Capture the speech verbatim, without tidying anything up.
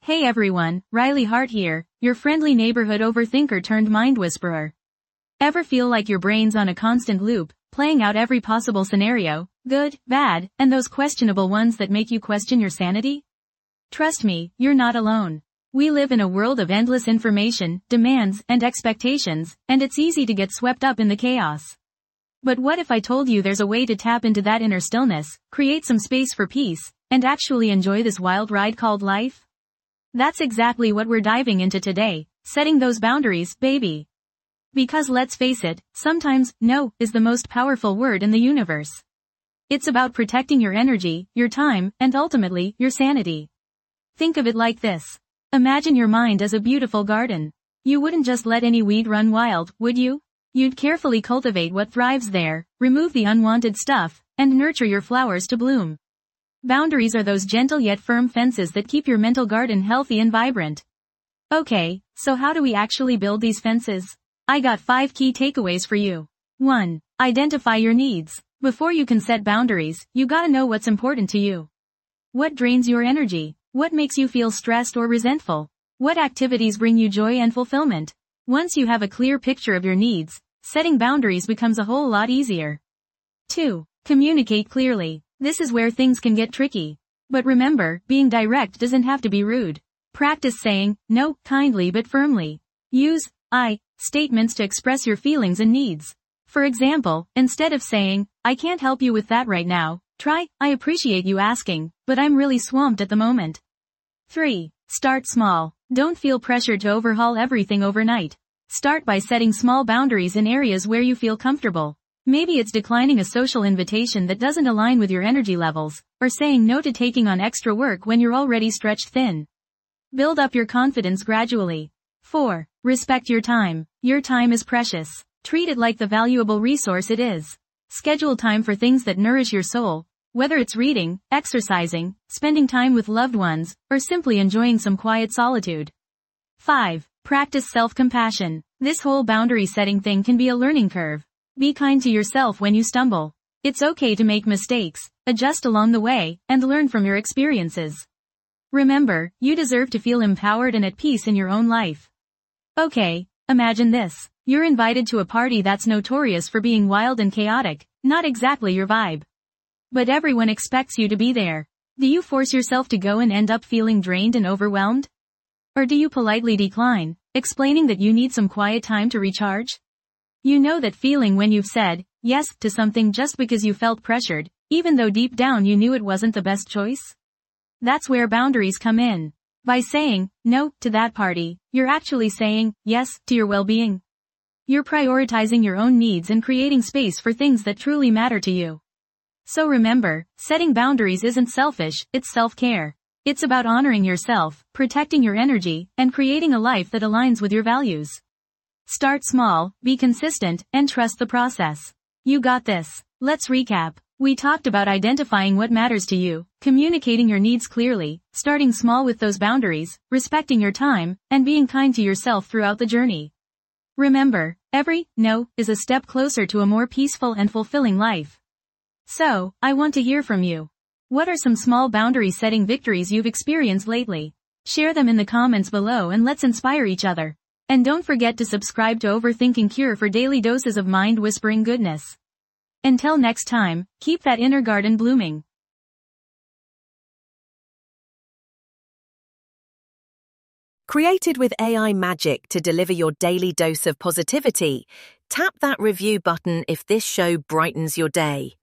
Hey everyone, Riley Hart here, your friendly neighborhood overthinker turned mind whisperer. Ever feel like your brain's on a constant loop, playing out every possible scenario, good, bad, and those questionable ones that make you question your sanity? Trust me, you're not alone. We live in a world of endless information, demands, and expectations, and it's easy to get swept up in the chaos. But what if I told you there's a way to tap into that inner stillness, create some space for peace, and actually enjoy this wild ride called life? That's exactly what we're diving into today, setting those boundaries, baby. Because let's face it, sometimes, no, is the most powerful word in the universe. It's about protecting your energy, your time, and ultimately, your sanity. Think of it like this. Imagine your mind as a beautiful garden. You wouldn't just let any weed run wild, would you? You'd carefully cultivate what thrives there, remove the unwanted stuff, and nurture your flowers to bloom. Boundaries are those gentle yet firm fences that keep your mental garden healthy and vibrant. Okay, so how do we actually build these fences? I got five key takeaways for you. one. Identify your needs. Before you can set boundaries, you gotta know what's important to you. What drains your energy? What makes you feel stressed or resentful? What activities bring you joy and fulfillment? Once you have a clear picture of your needs, setting boundaries becomes a whole lot easier. two. Communicate clearly. This is where things can get tricky. But remember, being direct doesn't have to be rude. Practice saying, no, kindly but firmly. Use, I, statements to express your feelings and needs. For example, instead of saying, I can't help you with that right now, try, I appreciate you asking, but I'm really swamped at the moment. three. Start small. Don't feel pressured to overhaul everything overnight. Start by setting small boundaries in areas where you feel comfortable. Maybe it's declining a social invitation that doesn't align with your energy levels, or saying no to taking on extra work when you're already stretched thin. Build up your confidence gradually. four. Respect your time. Your time is precious. Treat it like the valuable resource it is. Schedule time for things that nourish your soul, whether it's reading, exercising, spending time with loved ones, or simply enjoying some quiet solitude. five. Practice self-compassion. This whole boundary setting thing can be a learning curve. Be kind to yourself when you stumble. It's okay to make mistakes, adjust along the way, and learn from your experiences. Remember, you deserve to feel empowered and at peace in your own life. Okay, imagine this. You're invited to a party that's notorious for being wild and chaotic, not exactly your vibe. But everyone expects you to be there. Do you force yourself to go and end up feeling drained and overwhelmed? Or do you politely decline, explaining that you need some quiet time to recharge? You know that feeling when you've said yes to something just because you felt pressured, even though deep down you knew it wasn't the best choice? That's where boundaries come in. By saying no to that party, you're actually saying yes to your well-being. You're prioritizing your own needs and creating space for things that truly matter to you. So remember, setting boundaries isn't selfish, it's self-care. It's about honoring yourself, protecting your energy, and creating a life that aligns with your values. Start small, be consistent, and trust the process. You got this. Let's recap. We talked about identifying what matters to you, communicating your needs clearly, starting small with those boundaries, respecting your time, and being kind to yourself throughout the journey. Remember, every no is a step closer to a more peaceful and fulfilling life. So, I want to hear from you. What are some small boundary setting victories you've experienced lately? Share them in the comments below and let's inspire each other. And don't forget to subscribe to Overthinking Cure for daily doses of mind-whispering goodness. Until next time, keep that inner garden blooming. Created with A I magic to deliver your daily dose of positivity, tap that review button if this show brightens your day.